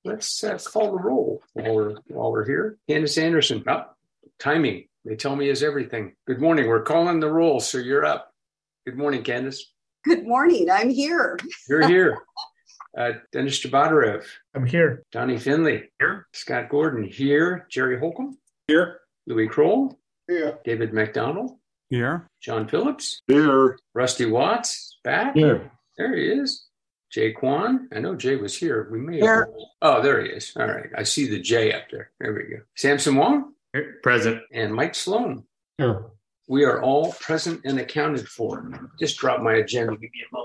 let's call the roll while we're here. Candace Anderson. Timing, they tell me, is everything. Good morning. We're calling the roll, so you're up. Good morning, Candace. Good morning. I'm here. You're here. Dennis Jabadarev. I'm here. Donnie Finley. Here. Scott Gordon. Here. Jerry Holcomb. Here. Louis Kroll. Here. David McDonald. Here. John Phillips. Here. Rusty Watts. Back. Here. There he is. Jay Kwan. I know Jay was here. We may Here. have. Oh, there he is. All right. I see the J up there. There we go. Samson Wong. Here. Present. And Mike Sloan. Here. We are all present and accounted for. Just drop my agenda. Give me a moment.